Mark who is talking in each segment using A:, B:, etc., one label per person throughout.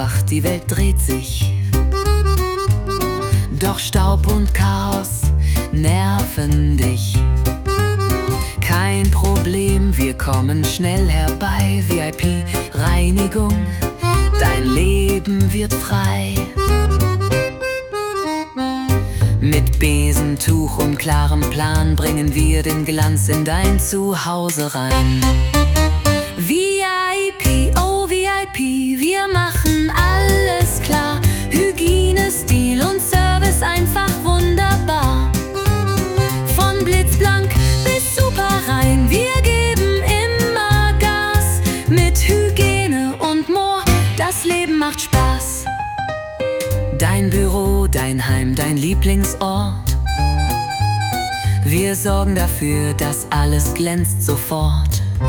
A: aufgewacht, die Welt dreht sich. Doch Staub und Chaos nerven dich. Kein Problem, wir kommen schnell herbei. VIP-Reinigung, dein Leben wird frei. Mit Besentuch und klarem Plan bringen wir den Glanz in dein Zuhause rein. VIP, oh VIP, wir machen alles klar. Hygiene, Stil und Service einfach wunderbar. Von blitzblank bis super rein, wir geben immer Gas. Mit Hygiene und more, das Leben macht Spaß. Dein Büro, dein Heim, dein Lieblingsort. Wir sorgen dafür, dass alles glänzt sofort.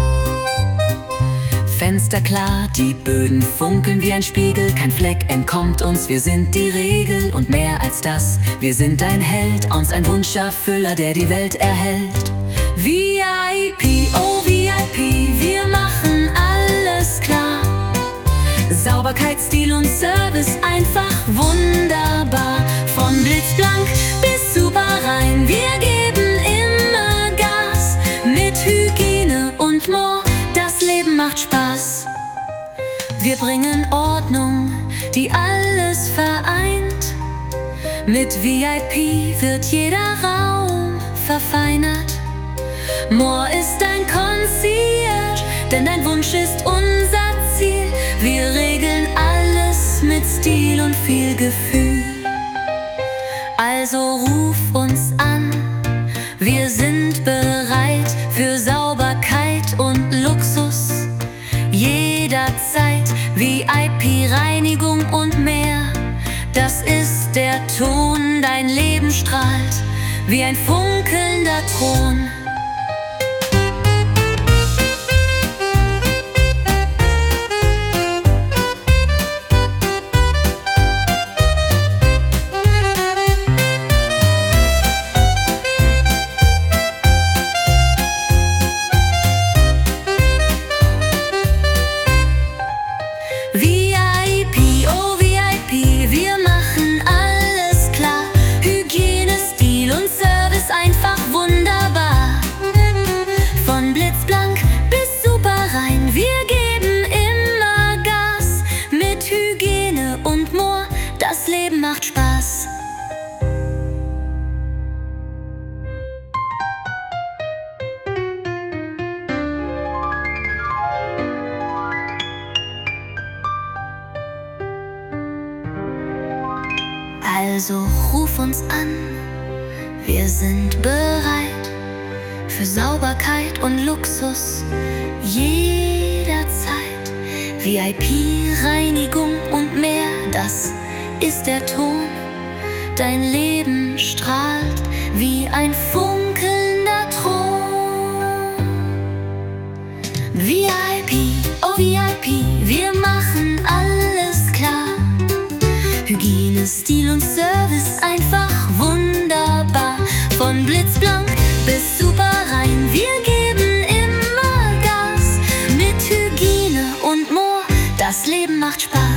A: Fenster klar, die Böden funkeln wie ein Spiegel. Kein Fleck entkommt uns, wir sind die Regel. Und mehr als das, wir sind ein Held, uns ein Wunscherfüller, der die Welt erhält. VIP, oh VIP, wir machen alles klar. Sauberkeit, Stil und Service einfach wunderbar. Von blitzblank bis super rein, wir geben immer Gas. Mit Hygiene und more, das Leben macht Spaß. Wir bringen Ordnung, die alles vereint. Mit VIP wird jeder Raum verfeinert. More ist dein Concierge, denn dein Wunsch ist unser Ziel. Wir regeln alles mit Stil und viel Gefühl. Also ruf uns an, wir sind bereit für Sauberkeit und Luxus. Jederzeit VIP-Reinigung und mehr. Das ist der Ton, dein Leben strahlt wie ein funkelnder Thron. VIP, oh VIP, wir machen alles klar. Hygiene, Stil und Service einfach wunderbar. Von blitzblank bis super rein, wir geben immer Gas. Mit Hygiene und more, das Leben macht Spaß. Also ruf uns an, wir sind bereit für Sauberkeit und Luxus jederzeit. VIP-Reinigung und mehr, das ist der Ton. Dein Leben strahlt wie ein funkelnder Thron. VIP, oh VIP, wir machen alles klar. Hygiene, Stil und Service einfach wunderbar. Von blitzblank bis super rein, wir geben immer Gas. Mit Hygiene und more, das Leben macht Spaß.